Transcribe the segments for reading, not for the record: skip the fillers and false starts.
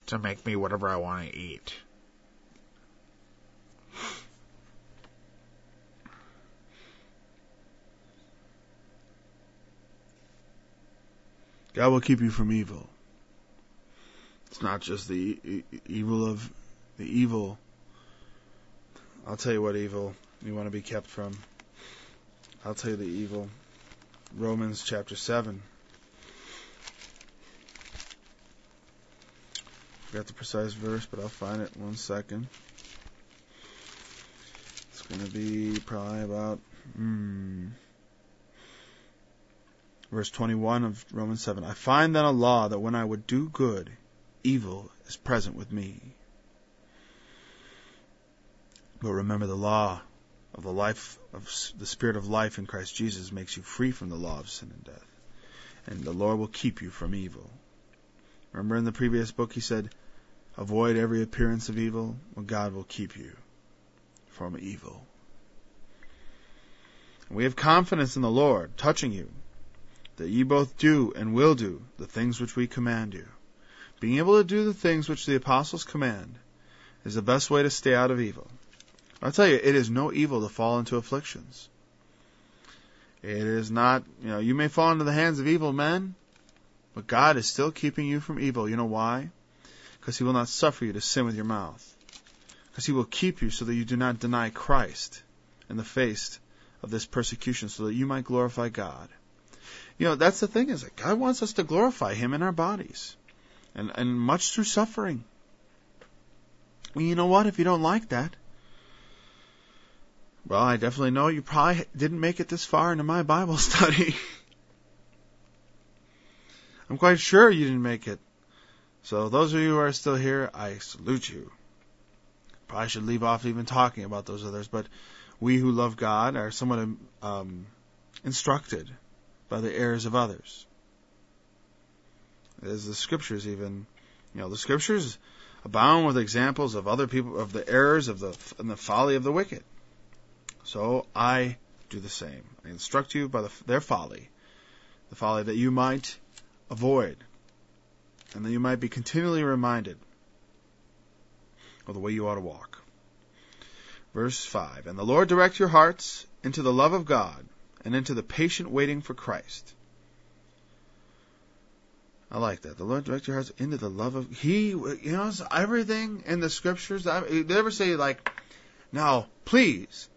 to make me whatever I want to eat. God will keep you from evil. It's not just the evil of the evil. I'll tell you what evil you want to be kept from. I'll tell you the evil. Romans chapter 7. Forgot the precise verse, but I'll find it in 1 second. It's going to be probably about verse 21 of Romans 7. I find then a law that when I would do good, evil is present with me. But remember, the law of the life of the Spirit of life in Christ Jesus makes you free from the law of sin and death. And the Lord will keep you from evil. Remember in the previous book he said, avoid every appearance of evil. Well, God will keep you from evil. And we have confidence in the Lord, touching you, that ye both do and will do the things which we command you. Being able to do the things which the apostles command is the best way to stay out of evil. I'll tell you, it is no evil to fall into afflictions. It is not, you may fall into the hands of evil men, but God is still keeping you from evil. You know why? Because He will not suffer you to sin with your mouth. Because He will keep you so that you do not deny Christ in the face of this persecution, so that you might glorify God. That's the thing, is that God wants us to glorify Him in our bodies. And much through suffering. Well, you know what? If you don't like that, well, I definitely know you probably didn't make it this far into my Bible study. I'm quite sure you didn't make it. So those of you who are still here, I salute you. Probably should leave off even talking about those others, but we who love God are somewhat instructed by the errors of others. As the Scriptures even, the Scriptures abound with examples of other people, of the errors and the folly of the wicked. So I do the same. I instruct you by their folly, the folly that you might avoid, and that you might be continually reminded of the way you ought to walk. Verse 5, and the Lord direct your hearts into the love of God and into the patient waiting for Christ. I like that. The Lord direct your hearts into the love of... everything in the Scriptures... They never say, now, please...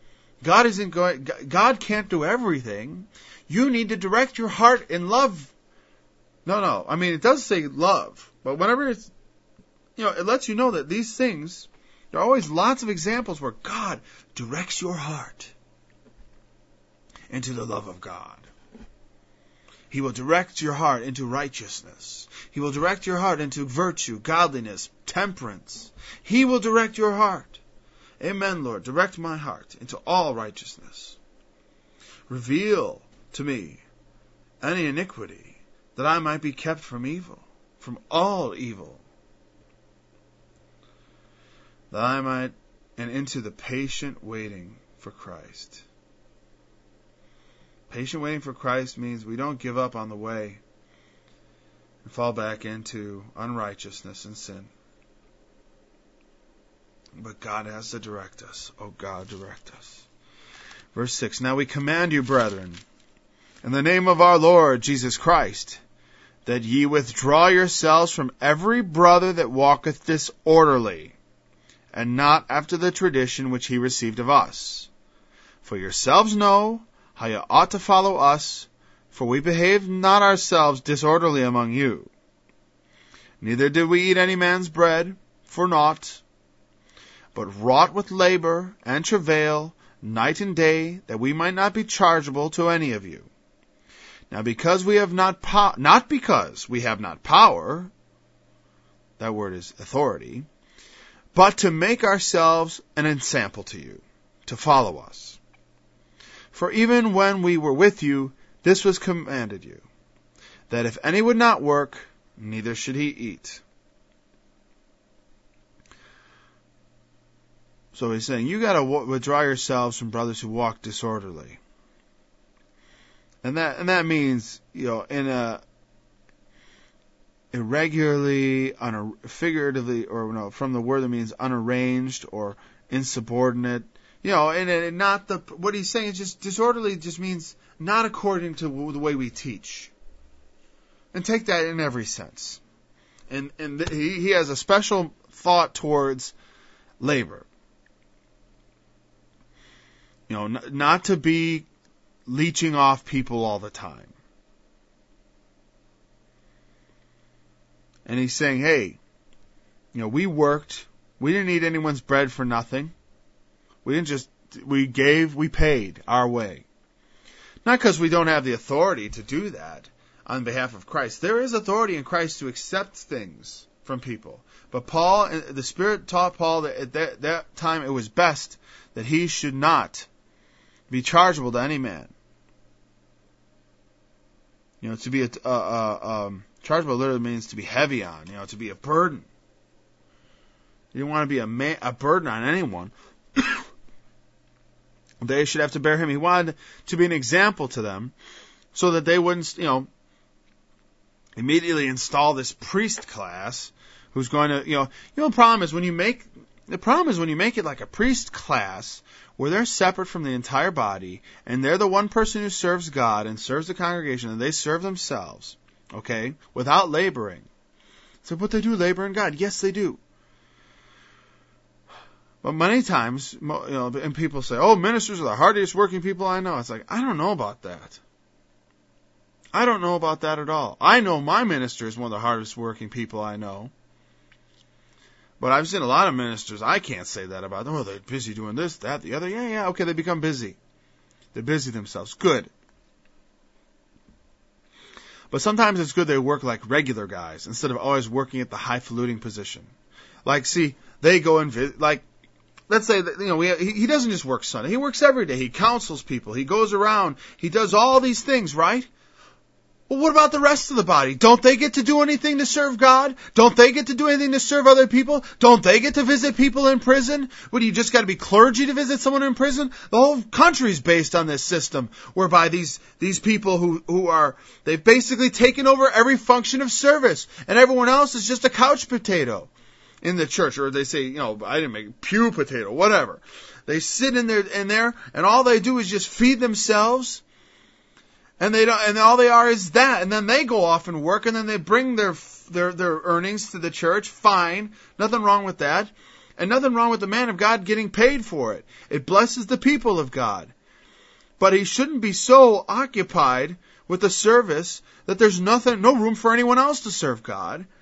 God can't do everything. You need to direct your heart in love. No. I mean, it does say love. But whenever it's, it lets you know that these things, there are always lots of examples where God directs your heart into the love of God. He will direct your heart into righteousness. He will direct your heart into virtue, godliness, temperance. He will direct your heart. Amen, Lord. Direct my heart into all righteousness. Reveal to me any iniquity, that I might be kept from evil, from all evil. That I might, and into the patient waiting for Christ. Patient waiting for Christ means we don't give up on the way and fall back into unrighteousness and sin. But God has to direct us. Oh God, direct us. Verse 6, now we command you, brethren, in the name of our Lord Jesus Christ, that ye withdraw yourselves from every brother that walketh disorderly, and not after the tradition which he received of us. For yourselves know how you ought to follow us, for we behaved not ourselves disorderly among you. Neither did we eat any man's bread for naught, but wrought with labor and travail night and day, that we might not be chargeable to any of you. Now because we have not because we have not power, that word is authority, but to make ourselves an ensample to you, to follow us. For even when we were with you, this was commanded you, that if any would not work, neither should he eat. So he's saying, you got to withdraw yourselves from brothers who walk disorderly. And that means, in a irregularly, figuratively, or no, from the word that means unarranged or insubordinate. And not what he's saying is just disorderly just means not according to the way we teach. And take that in every sense. And he has a special thought towards labor. Not to be leeching off people all the time. And he's saying, hey, we worked. We didn't eat anyone's bread for nothing. We paid our way. Not because we don't have the authority to do that on behalf of Christ. There is authority in Christ to accept things from people. But the Spirit taught Paul that at that time it was best that he should not be chargeable to any man. To be chargeable literally means to be heavy on, to be a burden. You don't want to be a burden on anyone. They should have to bear him. He wanted to be an example to them so that they wouldn't, immediately install this priest class who's going to, the problem is when you make it like a priest class where they're separate from the entire body and they're the one person who serves God and serves the congregation and they serve themselves, okay, without laboring. So, but they do labor in God. Yes, they do. But many times, and people say, oh, ministers are the hardest working people I know. It's like, I don't know about that. I don't know about that at all. I know my minister is one of the hardest working people I know. But I've seen a lot of ministers, I can't say that about them. Oh, they're busy doing this, that, the other. Yeah, okay, they become busy. They busy themselves. Good. But sometimes it's good they work like regular guys instead of always working at the highfalutin position. Like, see, they go and visit, like, let's say that, he doesn't just work Sunday. He works every day. He counsels people. He goes around. He does all these things, right? Well, what about the rest of the body? Don't they get to do anything to serve God? Don't they get to do anything to serve other people? Don't they get to visit people in prison? What, do you just got to be clergy to visit someone in prison? The whole country's based on this system whereby these people they've basically taken over every function of service and everyone else is just a couch potato in the church, or they say, I didn't make pew potato, whatever. They sit in there, and all they do is just feed themselves, and all they are is that, and then they go off and work, and then they bring their earnings to the church. Fine, nothing wrong with that, and nothing wrong with the man of God getting paid for it. It blesses the people of God, but he shouldn't be so occupied with the service that there's no room for anyone else to serve God.